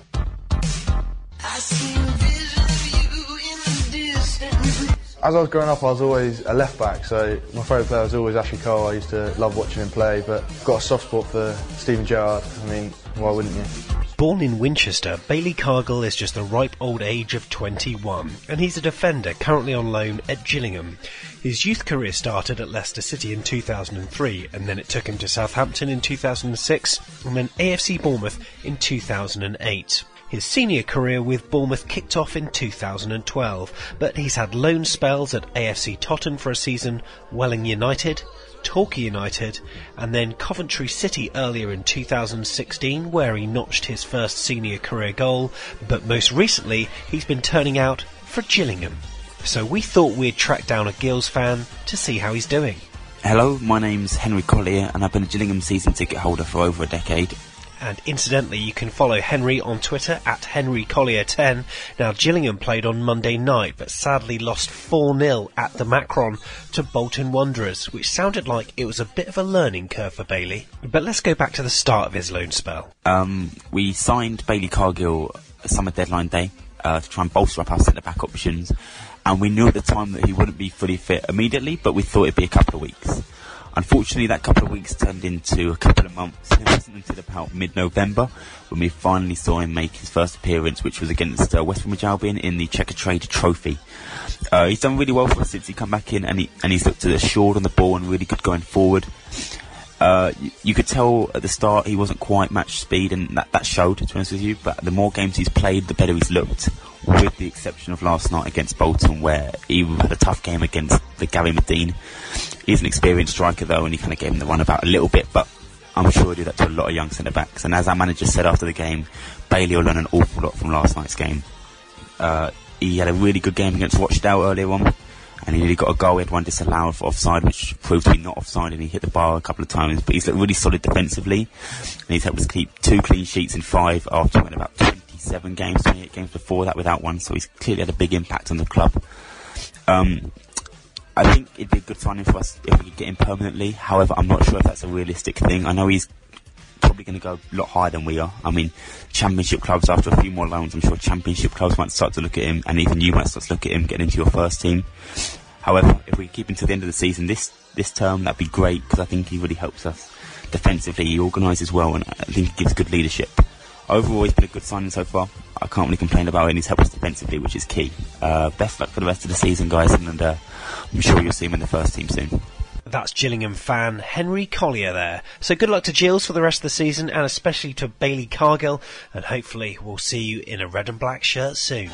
As I was growing up, I was always a left back, so my favourite player was always Ashley Cole. I used to love watching him play, but got a soft spot for Steven Gerrard. I mean, why wouldn't you?
Born in Winchester, Bailey Cargill is just the ripe old age of twenty-one, and he's a defender currently on loan at Gillingham. His youth career started at Leicester City in two thousand three, and then it took him to Southampton in two thousand six, and then A F C Bournemouth in two thousand eight. His senior career with Bournemouth kicked off in two thousand twelve, but he's had loan spells at A F C Tottenham for a season, Welling United, Torquay United, and then Coventry City earlier in two thousand sixteen, where he notched his first senior career goal, but most recently he's been turning out for Gillingham. So we thought we'd track down a Gills fan to see how he's doing.
Hello, my name's Henry Collier, and I've been a Gillingham season ticket holder for over a decade.
And incidentally, you can follow Henry on Twitter at Henry Collier ten. Now, Gillingham played on Monday night, but sadly lost four nil at the Macron to Bolton Wanderers, which sounded like it was a bit of a learning curve for Bailey. But let's go back to the start of his loan spell.
Um, we signed Bailey Cargill summer deadline day uh, to try and bolster up our centre-back options, and we knew at the time that he wouldn't be fully fit immediately, but we thought it'd be a couple of weeks. Unfortunately, that couple of weeks turned into a couple of months. It wasn't until about mid-November when we finally saw him make his first appearance, which was against uh, West Bromwich Albion in the Checkatrade Trophy. Uh, he's done really well for us since he come back in, and he and he's looked assured on the ball and really good going forward. Uh, you, you could tell at the start he wasn't quite match speed, and that, that showed, to be honest with you. But the more games he's played, the better he's looked, with the exception of last night against Bolton, where he had a tough game against the Gary Medine. He's an experienced striker, though, and he kind of gave him the runabout a little bit, but I'm sure he'll do that to a lot of young centre-backs. And as our manager said after the game, Bailey will learn an awful lot from last night's game. Uh, he had a really good game against Rochdale earlier on, and he nearly got a goal. He had one disallowed for offside, which proved to be not offside, and he hit the bar a couple of times. But he's looked really solid defensively, and he's helped us keep two clean sheets in five after winning about twenty-seven games, twenty-eight games before that without one. So he's clearly had a big impact on the club. Um, I think it'd be a good signing for us if we could get him permanently. However, I'm not sure if that's a realistic thing. I know he's probably going to go a lot higher than we are. I mean, Championship clubs, after a few more loans, I'm sure Championship clubs might start to look at him, and even you might start to look at him getting into your first team. However, if we keep him to the end of the season this this term, that'd be great, because I think he really helps us defensively. He organises well, and I think he gives good leadership. Overall, he's been a good signing so far. I can't really complain about it, and he's helped us defensively, which is key. Uh, best luck for the rest of the season, guys, and uh, I'm sure you'll see him in the first team soon.
That's Gillingham fan Henry Collier there. So good luck to Gills for the rest of the season, and especially to Bailey Cargill, and hopefully we'll see you in a red and black shirt soon.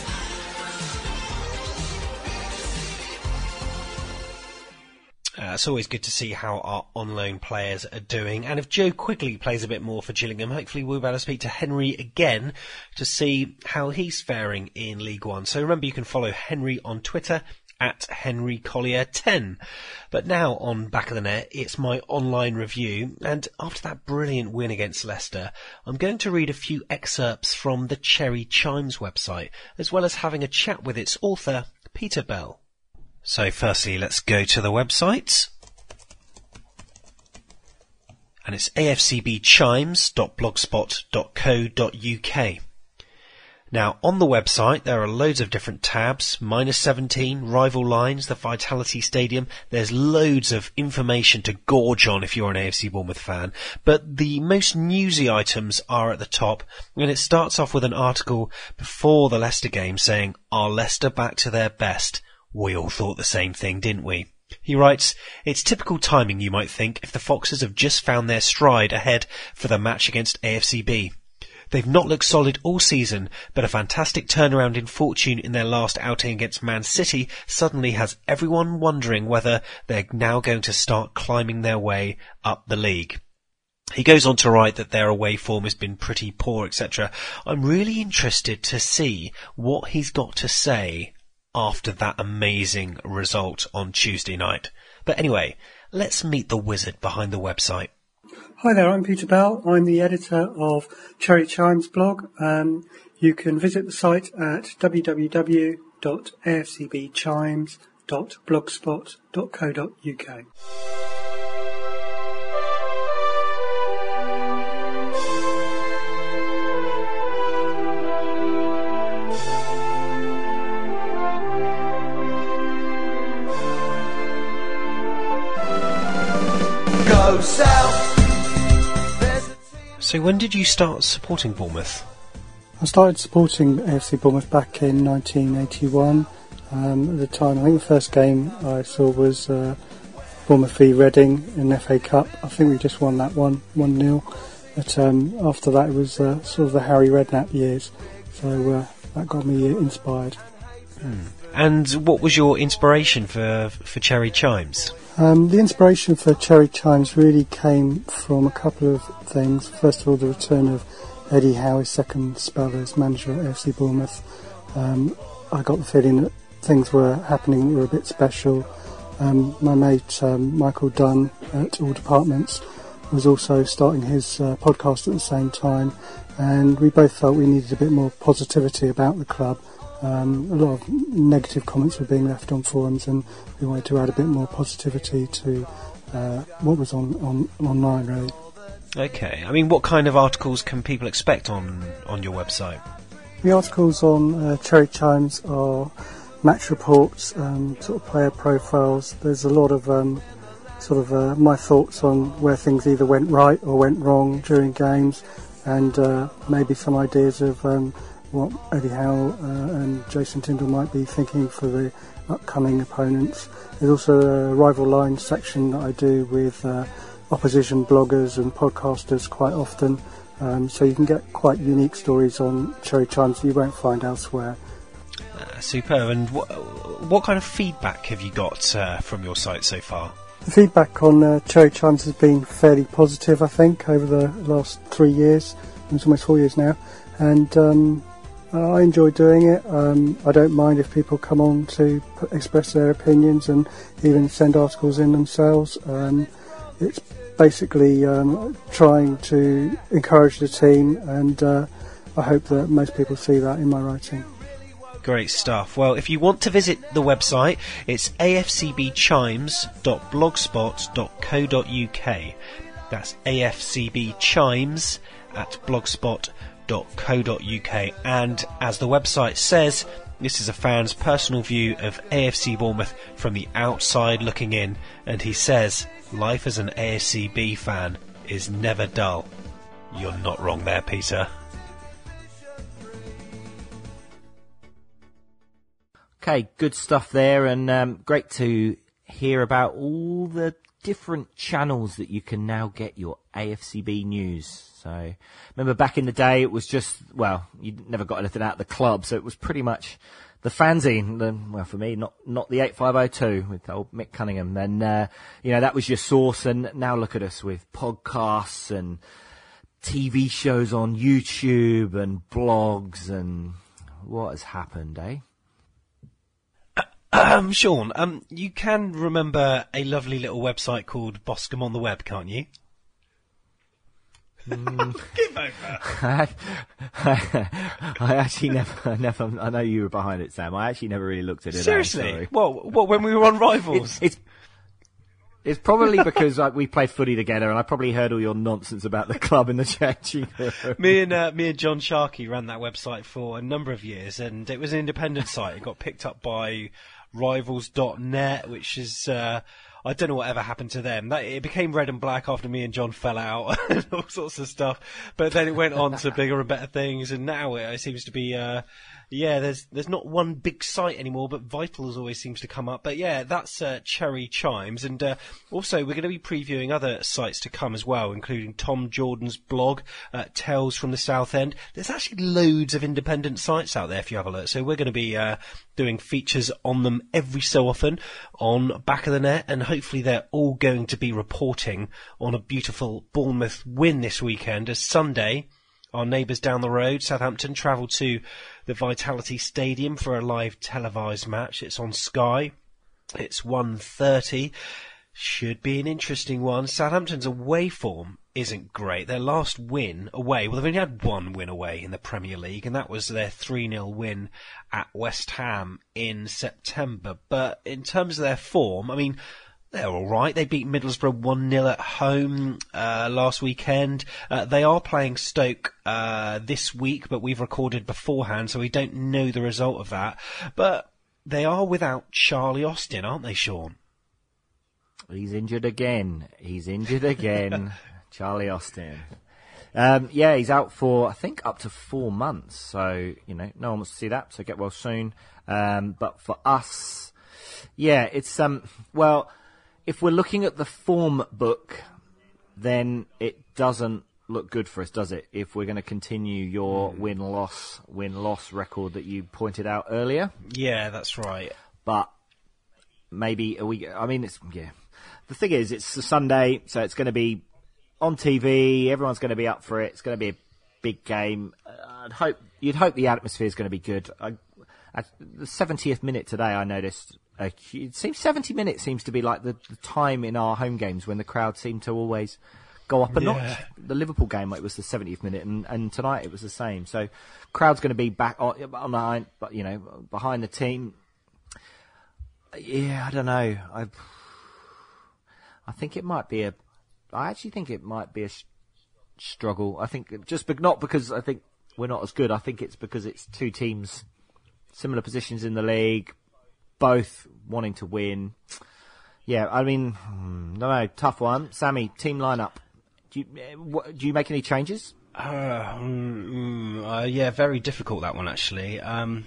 Uh, it's always good to see how our on-loan players are doing, and if Joe Quigley plays a bit more for Gillingham, hopefully we'll be able to speak to Henry again to see how he's faring in League One. So remember, you can follow Henry on Twitter at Henry Collier ten. But now on Back of the Net, it's my online review, and after that brilliant win against Leicester, I'm going to read a few excerpts from the Cherry Chimes website, as well as having a chat with its author, Peter Bell. So firstly, let's go to the website, and it's a f c b chimes dot blogspot dot co dot u k. Now, on the website, there are loads of different tabs, minus seventeen, rival lines, the Vitality Stadium. There's loads of information to gorge on if you're an A F C Bournemouth fan. But the most newsy items are at the top, and it starts off with an article before the Leicester game saying, "Are Leicester back to their best?" We all thought the same thing, didn't we? He writes, "It's typical timing, you might think, if the Foxes have just found their stride ahead for the match against A F C B. They've not looked solid all season, but a fantastic turnaround in fortune in their last outing against Man City suddenly has everyone wondering whether they're now going to start climbing their way up the league." He goes on to write that their away form has been pretty poor, et cetera. I'm really interested to see what he's got to say after that amazing result on Tuesday night. But anyway, let's meet the wizard behind the website.
Hi there, I'm Peter Bell. I'm the editor of Cherry Chimes blog. Um, you can visit the site at w w w dot a f c b chimes dot blogspot dot co dot u k.
Go south. So when did you start supporting Bournemouth?
I started supporting A F C Bournemouth back in nineteen eighty-one. Um, at the time, I think the first game I saw was uh, Bournemouth v Reading in the F A Cup. I think we just won that one, one nil. But um, after that, it was uh, sort of the Harry Redknapp years. So uh, that got me inspired.
Hmm. And what was your inspiration for for Cherry Chimes?
Um, the inspiration for Cherry Chimes really came from a couple of things. First of all, the return of Eddie Howe, his second spell as manager at A F C Bournemouth. Um, I got the feeling that things were happening that were a bit special. Um, my mate um, Michael Dunn at All Departments was also starting his uh, podcast at the same time, and we both felt we needed a bit more positivity about the club. Um, a lot of negative comments were being left on forums, and we wanted to add a bit more positivity to uh, what was on, on online, really.
Okay, I mean, what kind of articles can people expect on, on your website?
The articles on uh, Cherry Chimes are match reports, um, sort of player profiles. There's a lot of um, sort of uh, my thoughts on where things either went right or went wrong during games, and uh, maybe some ideas of um, what Eddie Howe uh, and Jason Tindall might be thinking for the upcoming opponents. There's also a rival line section that I do with uh, opposition bloggers and podcasters quite often. Um, so you can get quite unique stories on Cherry Chimes that you won't find elsewhere.
Uh, superb. And wh- what kind of feedback have you got uh, from your site so far?
The feedback on uh, Cherry Chimes has been fairly positive, I think, over the last three years. It's almost four years now. And um, I enjoy doing it. Um, I don't mind if people come on to p- express their opinions and even send articles in themselves. Um, it's basically um, trying to encourage the team, and uh, I hope that most people see that in my writing.
Great stuff. Well, if you want to visit the website, it's a f c b chimes dot blogspot dot co dot u k. That's a f c b chimes at blogspot dot co dot u k. And as the website says, this is a fan's personal view of A F C Bournemouth from the outside looking in, and he says, life as an A F C B fan is never dull. You're not wrong there, Peter.
Okay, good stuff there, and um, great to hear about all the different channels that you can now get your A F C B news. So, remember back in the day, it was just, well, you never got anything out of the club, so it was pretty much the fanzine, the, well, for me, not not the eight five oh two with old Mick Cunningham. Then, uh, you know, that was your source, and now look at us with podcasts and T V shows on YouTube and blogs, and what has happened, eh?
Um, Sean, um, you can remember a lovely little website called Boscombe on the Web, can't you?
Mm.
Give over.
I, I, I actually never, never. I know you were behind it, Sam. I actually never really looked at it.
Seriously? What? What? When we were on Rivals?
It's, it's, it's probably because like, we played footy together, and I probably heard all your nonsense about the club in the changing room.
me and uh, me and John Sharkey ran that website for a number of years, and it was an independent site. It got picked up by Rivals dot net, which is. Uh, I don't know whatever happened to them. That, it became Red and Black after me and John fell out and all sorts of stuff. But then it went on to bigger and better things, and now it, it seems to be, uh, yeah, there's there's not one big site anymore, but Vitals always seems to come up. But yeah, that's uh, Cherry Chimes, and uh, also we're going to be previewing other sites to come as well, including Tom Jordan's blog, uh, Tales from the South End. There's actually loads of independent sites out there if you have a look. So we're going to be uh, doing features on them every so often on Back of the Net, and hopefully they're all going to be reporting on a beautiful Bournemouth win this weekend, as Sunday our neighbours down the road, Southampton, travel to the Vitality Stadium for a live televised match. It's on Sky. It's one thirty. Should be an interesting one. Southampton's away form isn't great. Their last win away, well, they've only had one win away in the Premier League, and that was their three nil win at West Ham in September. But in terms of their form, I mean, they're all right. They beat Middlesbrough one nil at home uh, last weekend. Uh, they are playing Stoke uh, this week, but we've recorded beforehand, so we don't know the result of that. But they are without Charlie Austin, aren't they, Sean?
He's injured again. He's injured again. Charlie Austin. Um, yeah, he's out for, I think, up to four months. So, you know, no one wants to see that, so get well soon. Um, but for us, yeah, it's, um, well, if we're looking at the form book, then it doesn't look good for us, does it? If we're going to continue your mm. win-loss, win-loss record that you pointed out earlier.
Yeah, that's right.
But maybe, are we, I mean, it's, yeah. The thing is, it's a Sunday, so it's going to be on T V. Everyone's going to be up for it. It's going to be a big game. I'd hope you'd hope the atmosphere is going to be good. I, at the seventieth minute today, I noticed. Uh, it seems seventy minutes seems to be like the, the time in our home games when the crowd seem to always go up a yeah. notch. The Liverpool game, it was the seventieth minute, and, and tonight it was the same. So, crowd's going to be back on, on the, but you know, behind the team. Yeah, I don't know. I. I think it might be a. I actually think it might be a sh- struggle. I think just be- not because I think we're not as good. I think it's because it's two teams, similar positions in the league, both wanting to win. Yeah, I mean, no, no, tough one. Sammy, team lineup. Do you what, do you make any changes?
Uh, mm, uh, yeah, very difficult that one actually. Um,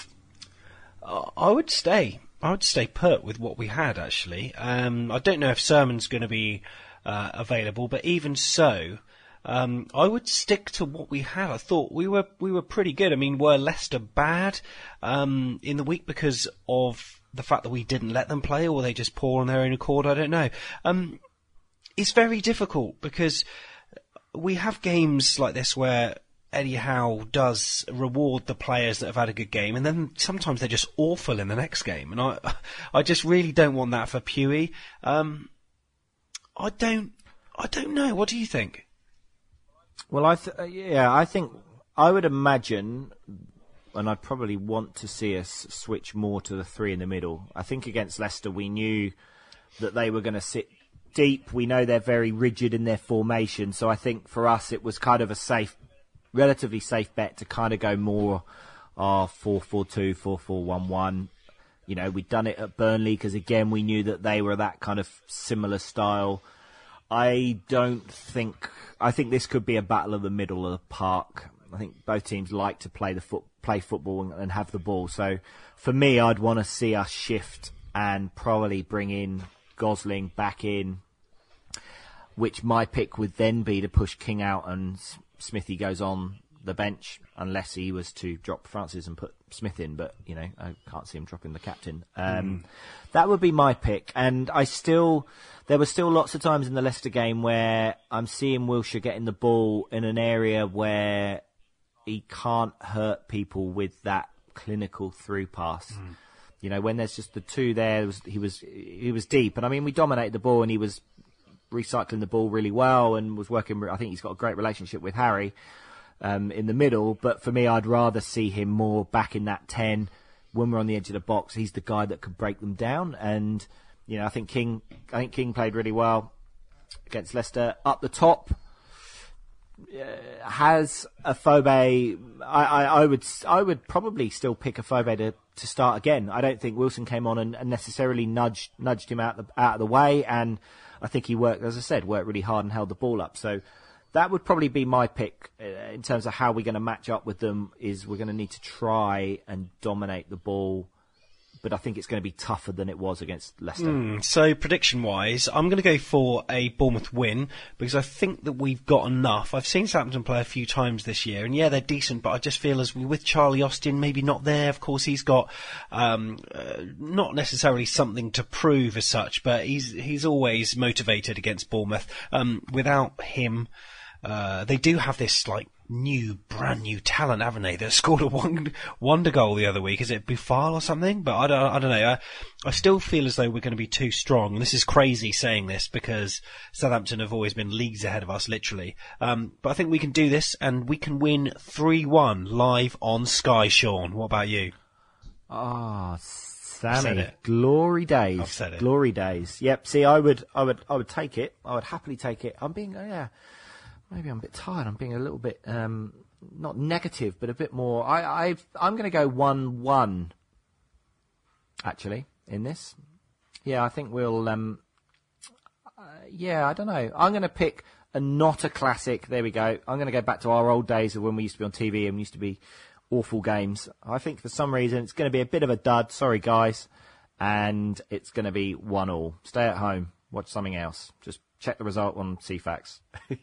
I would stay. I would stay put with what we had, actually. Um, I don't know if Sermon's going to be uh, available. But even so, um, I would stick to what we had. I thought we were we were pretty good. I mean, were Leicester bad um, in the week because of the fact that we didn't let them play, or were they just poor on their own accord? I don't know. Um, it's very difficult because we have games like this where Eddie Howe does reward the players that have had a good game, and then sometimes they're just awful in the next game. And I, I just really don't want that for Pewey. Um, I don't, I don't know. What do you think?
Well, I th- yeah, I think I would imagine, and I'd probably want to see us switch more to the three in the middle. I think against Leicester, we knew that they were going to sit deep. We know they're very rigid in their formation, so I think for us it was kind of a safe. Relatively safe bet to kind of go more uh, four four two, four four one one. You know, we'd done it at Burnley because, again, we knew that they were that kind of similar style. I don't think... I think this could be a battle of the middle of the park. I think both teams like to play the foot, play football and, and have the ball. So, for me, I'd want to see us shift and probably bring in Gosling back in, which my pick would then be to push King out and Smithy goes on the bench, unless he was to drop Francis and put Smith in, but, you know, I can't see him dropping the captain. Um, mm. That would be my pick, and I still, there were still lots of times in the Leicester game where I'm seeing Wilshere getting the ball in an area where he can't hurt people with that clinical through pass. Mm. You know, when there's just the two there, was, he was he was deep, and I mean, we dominated the ball, and he was recycling the ball really well and was working. I think he's got a great relationship with Harry um, in the middle. But for me, I'd rather see him more back in that ten when we're on the edge of the box. He's the guy that could break them down. And you know, I think King. I think King played really well against Leicester. Up the top, uh, has Afobe. I, I, I would. I would probably still pick Afobe to to start again. I don't think Wilson came on and, and necessarily nudged nudged him out the out of the way. And I think he worked, as I said, worked really hard and held the ball up. So that would probably be my pick uh, in terms of how we're going to match up with them. Is we're going to need to try and dominate the ball, but I think it's going to be tougher than it was against Leicester.
Mm, so prediction-wise, I'm going to go for a Bournemouth win because I think that we've got enough. I've seen Southampton play a few times this year, and yeah, they're decent, but I just feel as we with Charlie Austin, maybe not there. Of course, he's got um, uh, not necessarily something to prove as such, but he's he's always motivated against Bournemouth. Um, without him, uh, they do have this like new, brand new talent, haven't they? That scored a one, wonder goal the other week. Is it Buffal or something? But I don't, I don't know. I, I still feel as though we're going to be too strong. And this is crazy saying this because Southampton have always been leagues ahead of us, literally. Um, but I think we can do this and we can win three one live on Sky, Sean. What about you?
Ah, oh, Sammy, glory days.
I've said it.
Glory days. Yep. See, I would, I would, I would take it. I would happily take it. I'm being, oh, yeah. Maybe I'm a bit tired. I'm being a little bit, um, not negative, but a bit more. I, I've, I'm going to go one one, actually, in this. Yeah, I think we'll, um, uh, yeah, I don't know. I'm going to pick a not a classic. There we go. I'm going to go back to our old days of when we used to be on T V and we used to be awful games. I think for some reason it's going to be a bit of a dud. Sorry, guys. And it's going to be one all. Stay at home. Watch something else. Just check the result on C FAX.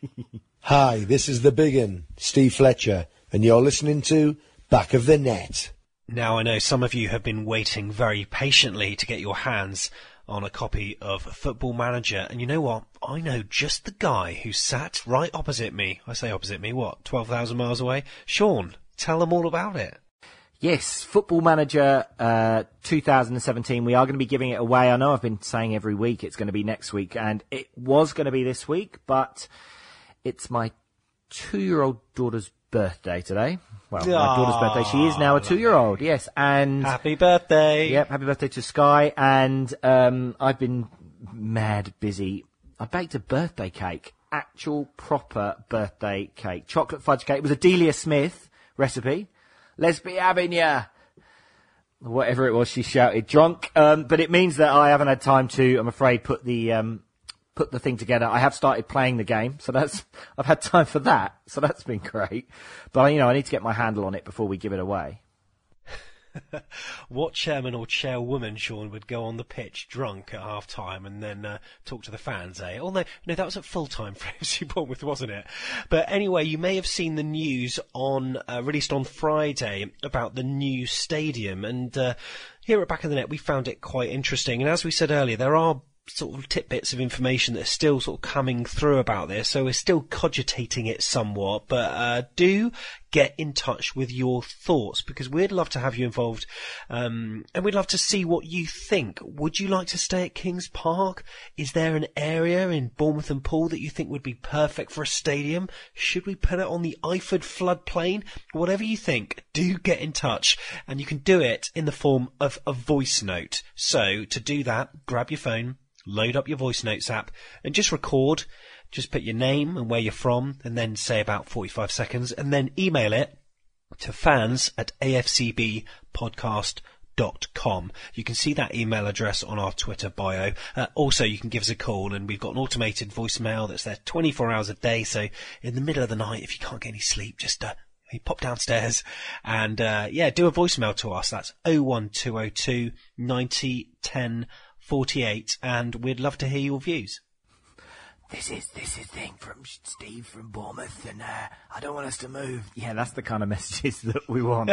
Hi, this is the big un, Steve Fletcher, and you're listening to Back of the Net.
Now, I know some of you have been waiting very patiently to get your hands on a copy of Football Manager, and you know what? I know just the guy who sat right opposite me. I say opposite me, what, twelve thousand miles away? Sean, tell them all about it.
Yes, Football Manager uh, two thousand seventeen. We are going to be giving it away. I know I've been saying every week it's going to be next week, and it was going to be this week, but it's my two-year-old daughter's birthday today. Well, my
Aww,
daughter's birthday. She is now a two-year-old, yes. And
happy birthday.
Yep, happy birthday to Sky. And um, I've been mad busy. I baked a birthday cake, actual proper birthday cake. Chocolate fudge cake. It was a Delia Smith recipe. Let's be having ya. Whatever it was she shouted, drunk. Um, but it means that I haven't had time to, I'm afraid, put the um, put the thing together. I have started playing the game, so that's I've had time for that. So that's been great. But, you know, I need to get my handle on it before we give it away.
What chairman or chairwoman, Sean, would go on the pitch drunk at half time and then uh, talk to the fans, eh? Oh, no, no, that was at full time for F C Bournemouth, wasn't it? But anyway, you may have seen the news on uh, released on Friday about the new stadium, and uh, here at Back of the Net we found it quite interesting. And as we said earlier, there are sort of tidbits of information that are still sort of coming through about this, so we're still cogitating it somewhat, but uh, do get in touch with your thoughts, because we'd love to have you involved, um, and we'd love to see what you think. Would you like to stay at Kings Park? Is there an area in Bournemouth and Poole that you think would be perfect for a stadium? Should we put it on the Eyford floodplain? Whatever you think, do get in touch, and you can do it in the form of a voice note. So to do that, grab your phone, load up your voice notes app and just record. Just put your name and where you're from and then say about forty-five seconds and then email it to fans at a f c b podcast dot com. You can see that email address on our Twitter bio. Uh, also, you can give us a call, and we've got an automated voicemail that's there twenty-four hours a day. So in the middle of the night, if you can't get any sleep, just uh, you pop downstairs and uh, yeah, do a voicemail to us. That's oh one two oh two ninety ten forty-eight, and we'd love to hear your views.
This is this is thing from Steve from Bournemouth, and uh, I don't want us to move. Yeah, that's the kind of messages that we want.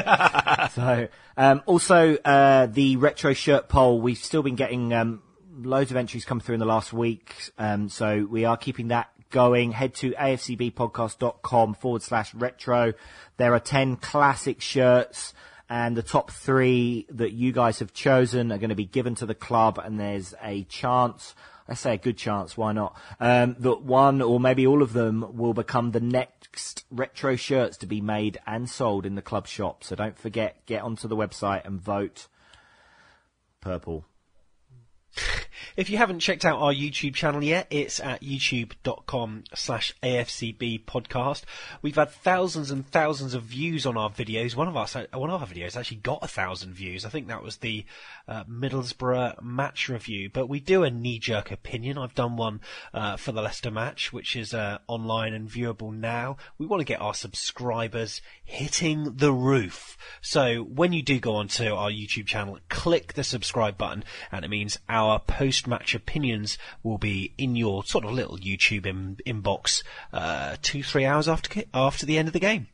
So, um, also uh, the retro shirt poll. We've still been getting um, loads of entries come through in the last week, um, so we are keeping that going. Head to a f c b podcast dot com forward slash retro. There are ten classic shirts, and the top three that you guys have chosen are going to be given to the club, and there's a chance, I say a good chance, why not, um, that one or maybe all of them will become the next retro shirts to be made and sold in the club shop. So don't forget, get onto the website and vote purple.
If you haven't checked out our YouTube channel yet, it's at youtube.com slash AFCB podcast. We've had thousands and thousands of views on our videos. One of our, one of our videos actually got a thousand views. I think that was the uh, Middlesbrough match review. But we do a knee-jerk opinion. I've done one uh, for the Leicester match, which is uh, online and viewable now. We want to get our subscribers hitting the roof. So when you do go onto our YouTube channel, click the subscribe button, and it means our post-match opinions will be in your sort of little YouTube in, inbox uh, two, three hours after after the end of the game.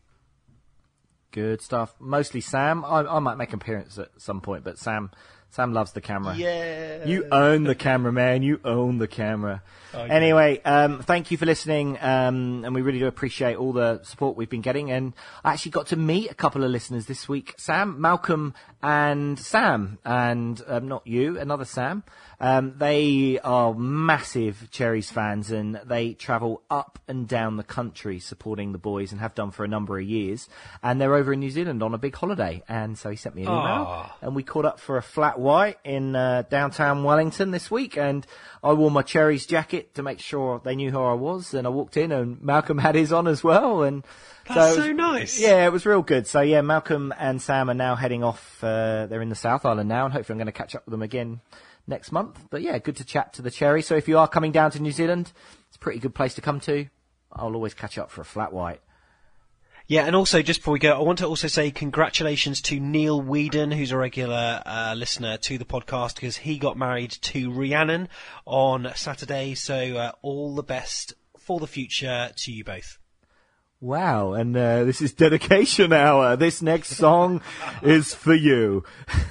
Good stuff. Mostly Sam. I, I might make an appearance at some point, but Sam Sam loves the camera.
Yeah.
You own the camera, man. You own the camera.
Oh, yeah.
Anyway, um, thank you for listening, um, and we really do appreciate all the support we've been getting. And I actually got to meet a couple of listeners this week, Sam, Malcolm and Sam, and um, not you, another Sam. Um, they are massive Cherries fans, and they travel up and down the country supporting the boys, and have done for a number of years. And they're over in New Zealand on a big holiday, and so he sent me an email,
Aww.
and we caught up for a flat white in uh, downtown Wellington this week, and I wore my Cherries jacket to make sure they knew who I was, and I walked in, and Malcolm had his on as well, and
That's
so,
so nice.
Yeah, it was real good. So yeah, Malcolm and Sam are now heading off. Uh, they're in the South Island now, and hopefully I'm going to catch up with them again next month. But yeah, good to chat to the Cherry. So if you are coming down to New Zealand, it's a pretty good place to come to. I'll always catch up for a flat white.
Yeah, and also, just before we go, I want to also say congratulations to Neil Whedon, who's a regular uh, listener to the podcast, because he got married to Rhiannon on Saturday. So uh, all the best for the future to you both.
Wow, and uh, this is dedication hour. This next song is for you.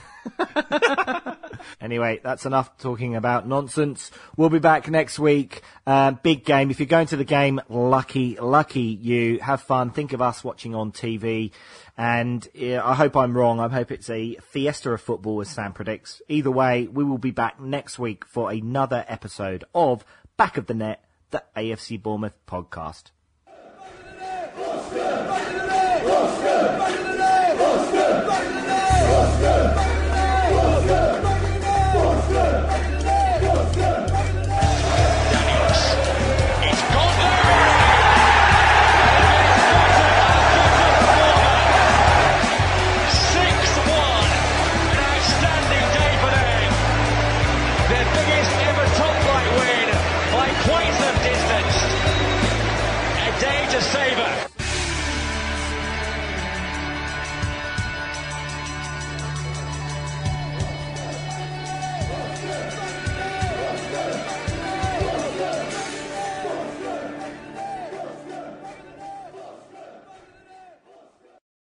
Anyway, that's enough talking about nonsense. We'll be back next week. Uh, big game. If you're going to the game, lucky, lucky you. Have fun. Think of us watching on T V. And uh, I hope I'm wrong. I hope it's a fiesta of football, as Sam predicts. Either way, we will be back next week for another episode of Back of the Net, the A F C Bournemouth podcast.
What's good? Back of the net! What's good? Back of the net! What's good? Back of the net! What's good? Back of the net! What's good? Back of the net! What's good? Back of the net! What's good? Back of the net! Daniels. It's gone there! six one. An outstanding day for them. Their biggest ever top flight win by quite some distance. A day to say